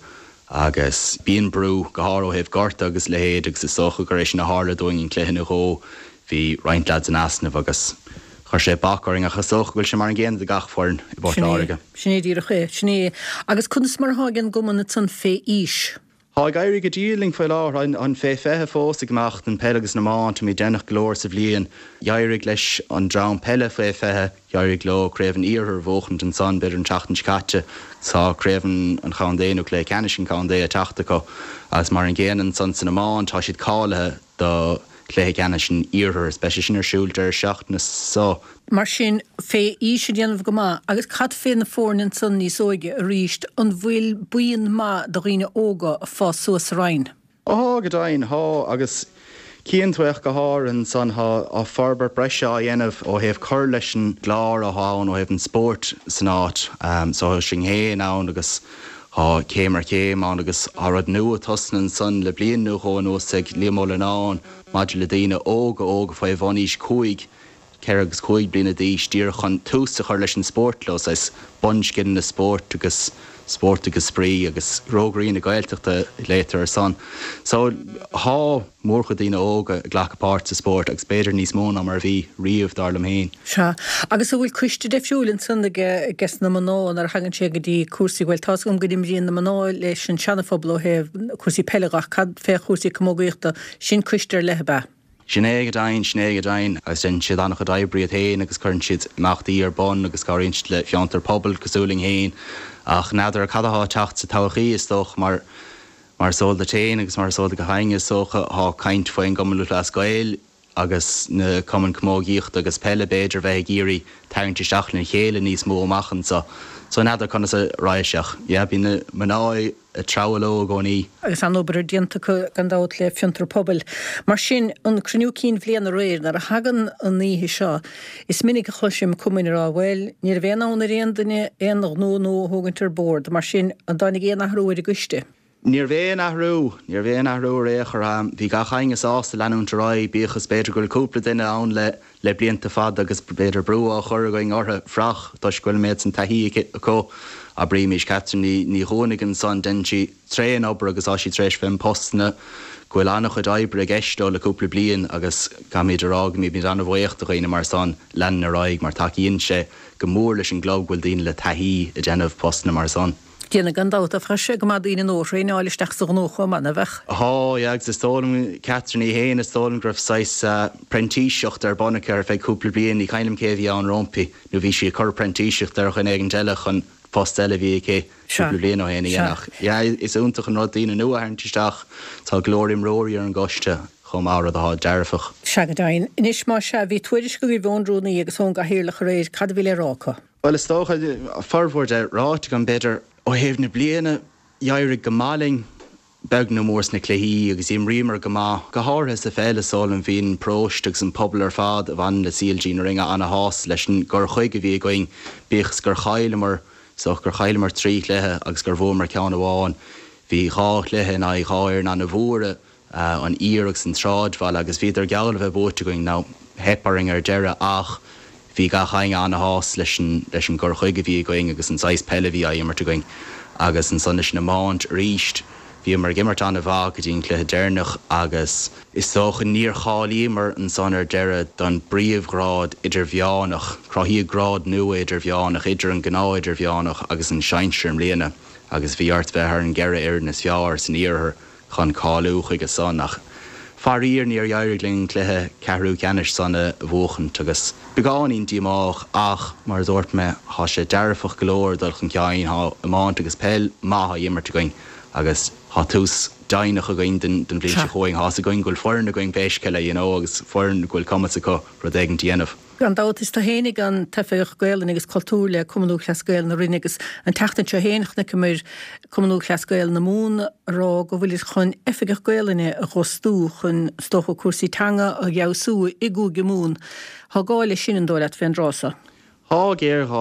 Agus bíon brú go háró hebh garta agus le héad agus is socha gur éis na hála dóing in cléhanna hó hí roiintlads an asnamh agus chuir sé bacaring a chasoch bhfuil sé mar an ggéan a gachfáin i bort láige. Sinné dír a ché, sinné agus chunas mar hágan gomanna san fé ís. Tá gairí go díling foiil láir an fé fethe fósta gomacht an pelle agus na máint mí dénach glóir sa bblion, jairig leis an drám pelle fé fethe, jairig gló craobhann íorthar bhóchant an son beidir an teachtain scate, tá craobhann an chandéanú lé ceannis an chandé a teachtacha, as mar an ggéanaan son san na máint tá siad cálathe do lé ceannis sin íorthar, speise sin ar siúltar seachtanas so. Mar sin fé ís déanamh go má, agus cad fé na fórnin san níos óige a ríist an bhfuil buon má do riine óga a fá suas rain. Go dain há agus cíantuach go háir an san á farbar breise a dhéanamh ó héobh chur leis an glár a háin ó héobh an sport san áit, so sin héin ann agus há céimar céim an agus árad nua tosnan san le blion nu chun ó sig líomóla ná maidir le daine óga fá bhaníos cuaig ceirgus chuig blina díos tír chun túsa chuir leis an sportlós as bunch gin na sport agus sprí agus rógraí na gailteachta létar san. So há mórcha dtíine óga ghlachapát sa sport agus beidir níos móna mar bhí riamh darlam héin. Se agus bhfuil cuiste de fiúlinn sanna gas na maná ar hagann sé go dtí cuasaí bhfuil tá gom go dtí rion na maná leis an seanafobal ó heh cuasaí peilagach cad fé cuasaí cumógaíochta sin cuistear lethbe. Sinné go dain, agus sin siad annach a daibríad héin agus chuann siad meachtaí ar bon agus garíonn le fiantar pobl cosúling héin ach nádar a cadathá teacht sa tochaí is doch mar sóil de téin agus mar sóil go hainge socha há caint foin gomulú le scoil agus na cumann cumógaíocht agus peile beidir bheith géirí tairnte seach na chéile níos mó machchan so nádar chuna sa ráiseach. Bí na maná a tráló gcóí. Agus an obair dianta gandát le fiantar pobl. Mar sin an cruniú cín bbliana réir nar a hagan an níhí seo. Is minic a chluisim cumin rá bhfuil níor bhéanán na réon duine éanaach nó thugantar bord, mar sin an dánig éana hrúir a guiste. Níor bhéon athrú réchar bhí gachaingas ásta leanúnta ráid bíochas beidir goil cúpla duine ann le blianta fad agus beidir brú a chur going ortha frach dois goil méid san taí có a bríimiis catrin ní hónigan san den si tréan obair agus á si tréis fim postna goil annach chud aibre a gceistó le cúpla blian agus gamidir rág mí an bhhaocht a réine mar san lean na ráig mar takeíonn sé go mór leis an glóg bhfuil daoine le taí a déanamh postna mar san. Díana gandát a freise go má daoine nóréine áilisteach sa nócha manna bheith. Agus is tólam Catrin í héana is tólam gribh 6 prentíiseocht ar bonnacha ar feidh cúpla blian í caiilim céhí an rompi nó bhí si chur prentíiseocht ar chun éigen deile chun postile bhí cé cúpla blian ó héana dhéanach. Is úntaach an rodíine nua airntisteach tá glórim róí ar an goiste chum ára a dearfach. Se go dain. Inis má se bhí tuairis go bhí bhónrúna agus ón gahirirlach réir cad bhí le rácha. Well is tócha farmhór de ráit gan beidir ó héamh na bliana dheirigh go máling beg na mórs na cléí agus im riamar go má go háirthe sa féileáil an bhíon próist agus an pobl ar fad a bhain le síaltí na ringe anna hás leis an gur chuig a bhí going bíchas gur chailemar gur chailemar trí léthe agus gur bhómar ceann amháin bhí chách léthe na cháir na na bhóra an íragus an tráidhil agus bhíidir geall bheith bóte going ná heparing ar deire ach bhí ga chaing anna hás leis an gur chuig a bhí going agus an 6 pelle bhí a immar going agus an son leis na máint ríist bhí mar gimmart an a bhá go dtín chluthe déirnach agus is socha níor chálaí mar an son ar deire don bríomhgrád idir bheánach crothí grád nua idir bheánach idir an gná idir bheánach agus an seinsirm léana agus bhí art bheith ar an geire ar na fiáir san íorthar chun cáú chuig a sonnach. Faríir níor dheirigling chluthe cehrú ceannis sanna bhóchant agus beáín díach ach mar dúirt me há sé dearfach golóir dul chun ceáin há amáint agus pell mátha immarte going agus há tús dainach a going den bblin se choing há a going ghfuil foirn a going béisceile agus foirn ghfuil commas acu rud éigen díanamh. Gandát is tá hénig an tefeich gaelan agus cultúr le cumú chlasgail na rinne agus an teachtain se hénach na cumir cumú chlasgail na mún rá go bhfuil chun effigach gaelanine a chostú chun stocha cuasaí tanga a geabhsú igú gemún. Tá gáile sin an dóileat féin rása. Tá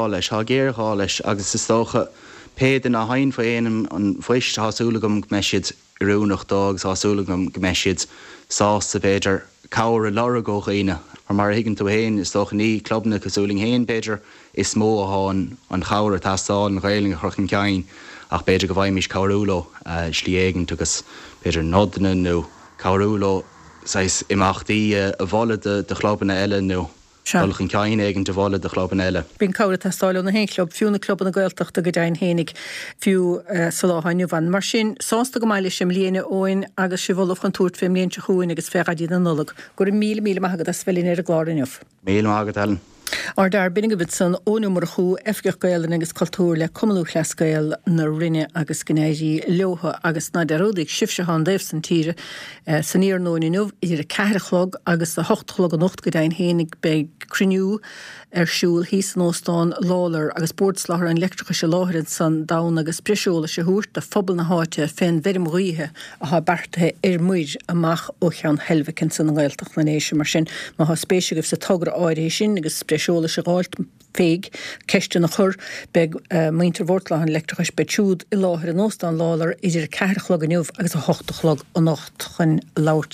géir leis agus is tócha péan a hain fa éanam an foiist hásúlagam meisiid rúnach dogs hásúlagam meisiid sás sa béidir cáir a lara go chéine. Mar higann tú héin is tócha ní clubna cosúling héin béidir is mó a háin an cháir a tásáil an réiling a chruchan ceáin ach béidir go bhaimís cáúló slí éigen tugus béidir nodna nó cáúló imachtaí a bhla de chlobanna eile nó. Dulchan ceáin éigen de bhla de chloban eile. Bhín cáir tásáil na hén club fiúna clubban na gailteachta go dain hénig fiú saláhainú van. Mar sin sásta go maiile sem líana óin agus si bhlah chun túirt fé mlíonn chuúin agus fegadí na nulag. Gur mí maigad a sfelín ar a gláirniuh. Mí mágad Ellen. Ar dar binnig bit san ónúmar chuú efgach gaelan agus cultúr le cumú chlasgail na rinne agus gnéidí leotha agus na deródig sifse há déh san tíre san íar nóí nuh idir a ceirichlog agus a 8chlog an 8 go dain hénig be criniú siúil hí san óstáin lálar agus bordslachar an electricha se láthrid san dán agus prisisiúla se húirt a fphobal na háite féin verim roithe a há bertathe muid amach ó chean helvicin san gailteach na néisi mar sin má há spéisi goh sa tugra áirí sin agus prisisiúla se gáilt féig ceiste na chur be maintar bhórtlahan electrichas betúd i láthir an óstáin lálar idir ceirichlog an nuh agus a 8chlog an 8 chun láirt libh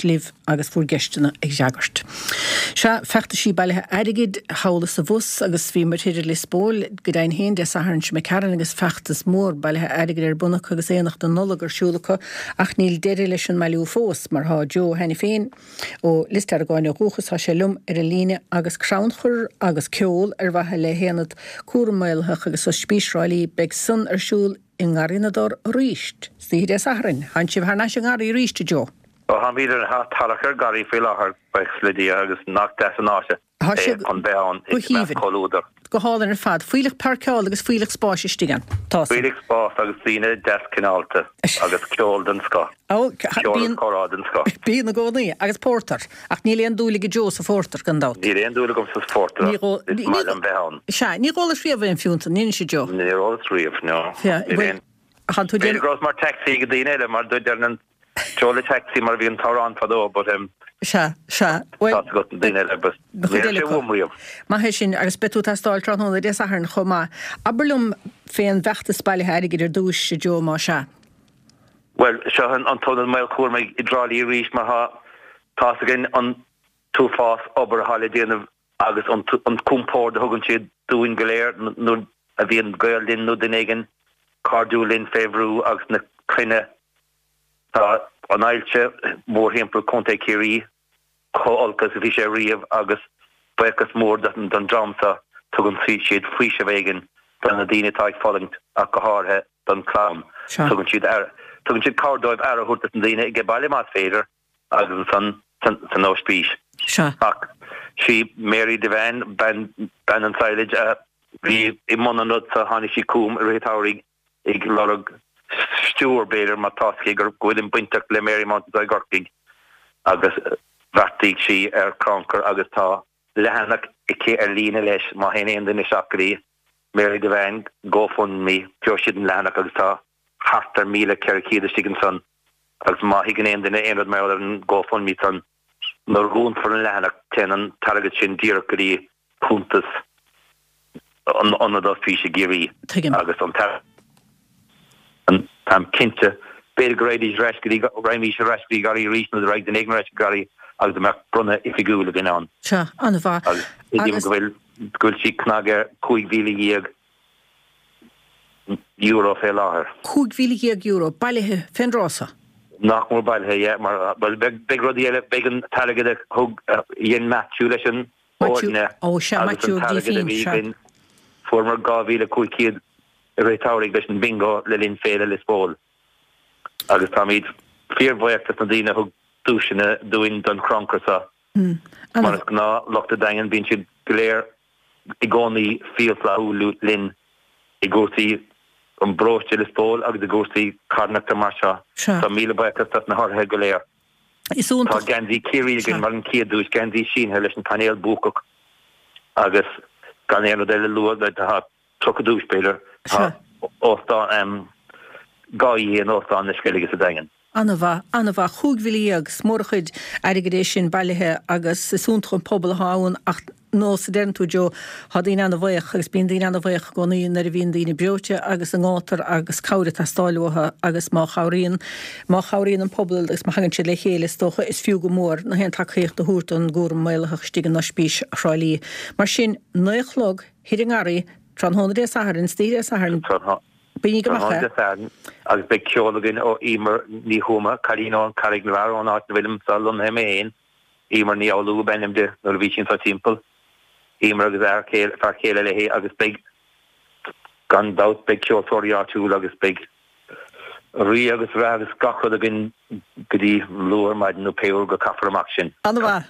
agus fuair geistena ag seagart. Se fechta sí bailithe airigid hála sa bhus agus bhí mar tíidir le spóil go dain héin de saharn se me caran agus fechtas mór bailithe airigid bunach agus éanaach don nulagur siúlacha ach níl deidir leis an meú fós mar há Jo henna féin ó listar gáinna rúchas há sé lum ar a líne agus cránchur agus ceol ar bhathe le héanad cuairmailthach agus ó spísráilí beag sun ar siúl in garinador ríist. Stíide saharin, han si bhar nas an garí ríiste Jo. Han viidir ha talachar garí fé láthar beslidí agus nach de an áise an beán choúder. Go hálan ar fad, fuilich parceáil agus fuilich spáise stigan. Fuilich spás agus tíine descinálta agus ceol den sco. Ceol chorá den sco. Bí na gódaí agus pórtar, ach níl an dúla go Jo sa fórtar gan dát. Níl an dúla gom sa fórtar, mar an beán. Se, ní góla sríomh an fiúnta, níl sé Jo. Ní góla sríomh, no. Níl gros mar taxi go dtíine eile mar dúidir an Jola taxi mar bhíon tárán fadó, but Se. Má hé sin agus betú tááil tránna dé saharn chomá. Aberlum féan bheachta spáile airigid ar dúis sé Jo má se. Well, se an tóna meil cuar meid I drálí rís mar ha tá agin an tú fás obair hála déanamh agus an cúmpór de thugann siad dúin goléir nó a bhíon gail linn nó den éigen cardú linn féhrú agus na chuine tá an ailte mór hempel conté céirí choolkas bhí sé riamh agus buchas mór don dramsa tugann siad fuise bhéigen don na daine táid fallint a go háthe don clám. Tugann siad cardóibh ar a thuirt an daine ige bailile más féidir agus san óspís. Ach si Mary Devane ben an sailid bhí I mna nut sa hánig si cúm a rétáigh ag lorug stúr béidir má tácaigh gur gcuilim buinteach le Mary Mountain gorcaigh agus bhartaigh si ar crankar agus tá lehanach I cé ar lína leis má héanaon den seacarí Mary Devane GoFundMe pure siad an lehanach agus tá hartar míle ceircíad stigan san agus má higan den éonrad me an GoFundMe san nar gún for an lehanach ten an targad sin díracharí puntas an dá físe géirí agus an tar cinnte beidir go réidir raimí se reiscí garí rís nó raig den éigen reis garí agus de meach brunne ifigúla gin an. Se, anna bha. Agus gohfuil si cnaige 5,000 euro fé láthair. 5,000 euro, bailithe fenrása? Nach mór bailithe, mar beg rodí eile began talagad thug dhéon Matthew leis an óne. Ó, se, Matthew dí fin. Formar 2,500 rétáigh leis an bingo le linn féile le spóil. Agus tá míad fíorhhaachtas na daine thug dúisina dúin don croncarsa. Mar ná lochta dagan bíonn siad goléir I gcónaí fialflaú linn I gúsaí an bróiste le spóil agus I gúsaí carnachta mar seo. Tá míle baachtas na háthe goléir. Tá gandí círígin mar an ciad dúis gandí sínhe leis an panéal búcach agus gan éanú déile luad le tá trocadúspéidir óstán gáí an óstán na scilige sa dagan. Anna bha 5,000 smórchuid airigéis sin bailithe agus súntron pobl háin ach nó sa den tú Jo had í anna bhaich agus bíon daoine anna bhaich gonaí nar a bhíon daoine breote agus an gátar agus cáire tá stáilútha agus má chairíonn an pobl agus má hagann siad le chéile stocha is fiú go mór na hen takeíocht do húirt an gúram maileach stigan na spís chráilí. Mar sin nuichlog hir an garí tran 100 saharin stíre saharin. Bíní go agus be ceolagin ó ímar ní húma caríná an carig le bhar an áit na bhfuilm salon heméin ímar ní áú bennim de nó bhí sin tá timppel ímar agus far chéile le hé agus be gan dat be ceoltóiríú agus be rí agus bheit agus gachad a gin gotí luair maid nó peúr go caafar amach sin. Anna bha.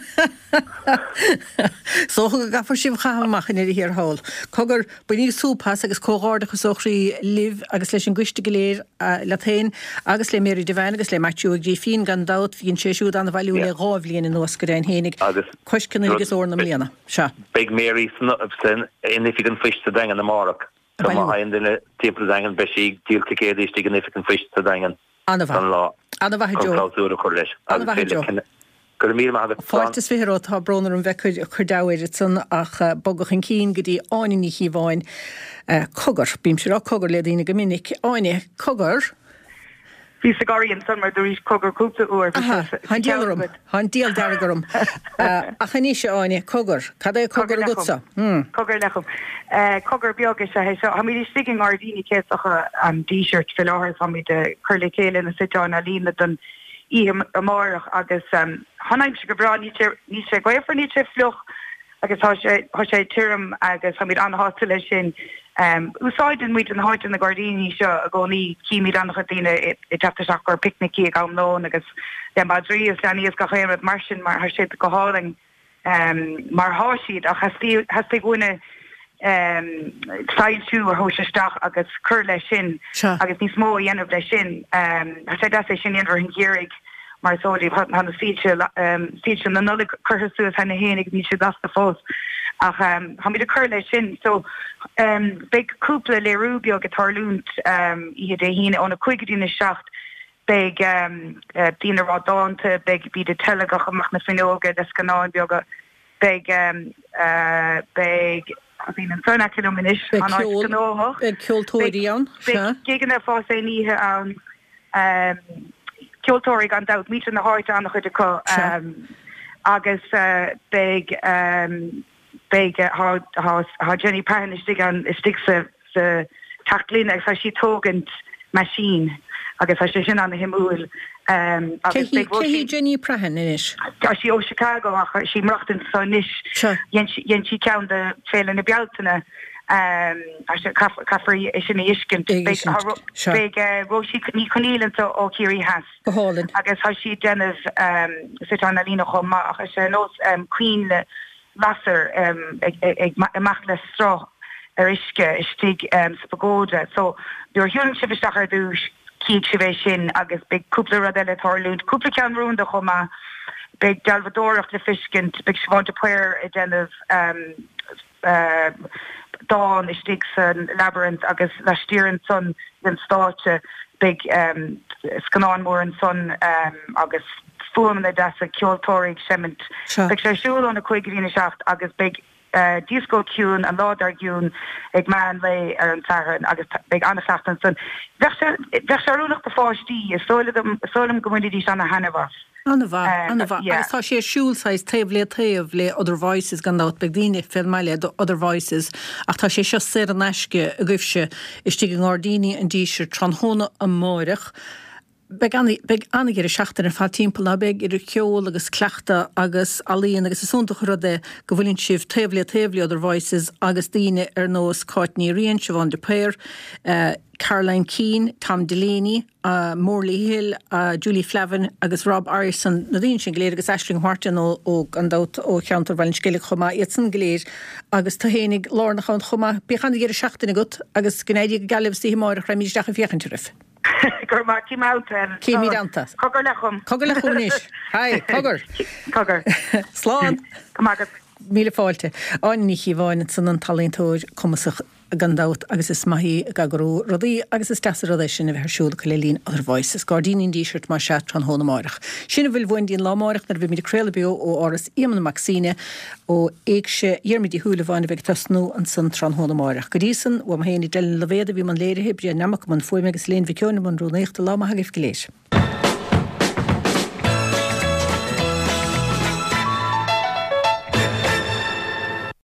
So go gafar sibh chaamach in hir hall. Cogur buní súpas agus cógáardachas ochrí liv agus leis an guiste goléir le tain agus le Mary Devane agus le Matthew ag fin gan dat hín séisiú an bhú le rábhlíon in nos go rain hénig. Coiscinna agus orna mléana. Se. Big Mary sin inifigant fish sa dagan na marach. Tá hain duna timppla dagan be sí díalta céadí significant fish sa dagan. Anna bha. Anna bha Jo. Cláúra chuir leis. Anna bha Jo. Gur mí agad. Fáiltas fihiró tá bronar an bhecuid chudáir san ach bogach an cín go dtí áiní híháin cogur. Bím se rá cogur le dtíine go minic áine cogur. Bhí sa gáíonn san mar doéis cogur cúpla uair. Han díal dargarum. A chaní se áine cogur. Cad é cogur gutsa? Cogur lechum. Cogur beag se seo. Ha mí stigin ardíní céach an t-shirt fi láhar ha mí de curla céile na sitáin a lína don íham amárach agus hannaim se go bra ní sé goifar ní sé fluch agus há sé tím agus ha mí anhá lei sin. Úsáidin muid an háit an na Gardíní seo a gcóí cíimiid annach dtíine i teachtaach gur picnicí a gám lón agus de Madrid leníos go chéad mar sin mar sé go háling mar háisiad a hasté gúine sailsú a hóisteach agus cur lei sin agus níos mó dhéanamh lei sin sé da sé sin inar an ggéirigh mar sódí hanna síte na nula chuthasúas hena hénig ní sé dasta fós. Ach ha mí a cur lei sin so big cúpla le rúbio getarlúnt ihe dé híine an a cuiigedíine secht big dína rádáanta big bí de telegach amach na finóga des ganáin bioga big bhín an fena kilominis an ganóch Big ceoltóirí an Gigan a fá sé níthe an ceoltóirí gan dat mí na háit annach chuide có agus big ha Jenny Pan is stig sa talín ag si tógant machine agus sé sin an himúil Cehí Jenny Prahan inis si ó Chicago ach si mrachtan san níis jen si cean de féile na bealtainna cafarí is sin iscin roí ní conílanta ó Kiri has agus ha si denmh sit an a lína chomma ach sé nó Queen le Wasser macht le strá iske stig sa pagóda. So you're hunn sibistach ar dús kiig sivé sin agus big cúpla radile tarlúnt, cúpla cean rúnda chomma, big dalvadorach le fiskint, big svante puir I denmh dawn stig san labyrinth agus la stieren son den státe big scanánmór an son agus fuam na dasa ceoltóirí sement. Big sé siúil an na cuiigíine seacht agus big disco cún an ládar gún ag man lei ar an taran agus big anachtan son. Bheith sé rúnach de fáistí is sólam gomuidí an na hanahas. Anna tá sé siúlsáis taobh le taobh le other voices gan dát begdíine filmile do other voices ach tá sé seo sé an eisce a gcuibse istí an Gardíní an dísir tronhóna an móireach. Beg annig seachtain ar fá timppla na beg ar ceol agus cleachta agus alíon agus isúnta chuide go bhfuilinn sibh taobh other voices agus daine ar nós Courtney Rian, Siobhan de Peir, Caroline Keane, Tom Delaney, Morley Hill, Julie Flavin agus Rob Arison na dtíon sin gléir agus Aisling Horton ó gandát ó cheantar bhilinn scéile chumá iad san gléir agus tá hénig lárnach an chumá bechannig ar seachtain agat agus gnéidir galibh sí máir a míisteach an fiochantarif. Gur mar cím áta. Cíimi danta. Cogur lechum. Cogur lechum níis. Hai, cogur. Cogur. Slán. Comagat. Míle fáilte. Áin ní híháin san an talíntóir cumasach gandát agus is maihí gagarú rodí agus is teasa rodéis sinna bheit siúla go le lín other voices. Gardíní díisirt mar se tran hóna máireach. Sinna bhfuil bhain dín lámáireach nar bhí mí créile bio ó áras Iamna Maxine ó éag sé dhearmidí thuúla bhainna bheith tasnú an san tran hóna máireach. Go dísan bhfuil héanaí deilin levéada bhí man léirithe brí nemach man fuim agus léon bhí ceanna man rúnaíochta láma hagah go léis.